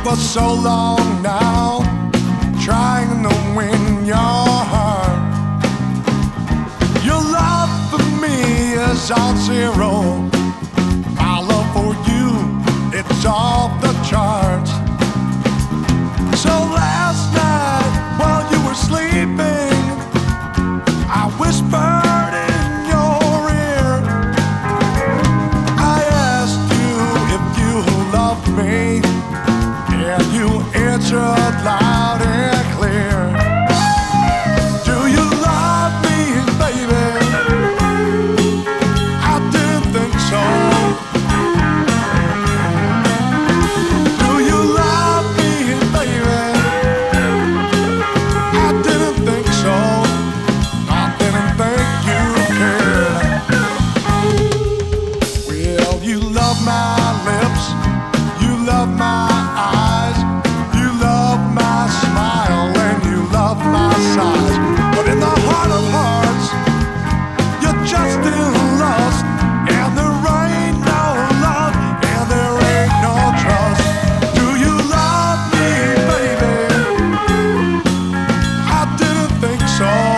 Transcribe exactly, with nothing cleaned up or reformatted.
for so long now, trying to win your heart. Your love for me is on zero. My love for you, it's off the charts. So last night, while you were sleeping, I whispered in your ear. I asked you if you loved me, and you answered loud and clear. Do you love me, baby? I didn't think so. Do you love me, baby? I didn't think so. I didn't think you cared. Well, you love my lips, you love my eyes, you love my smile, and you love my sighs. But in the heart of hearts, you're just still lost, and there ain't no love, and there ain't no trust. Do you love me, baby? I didn't think so.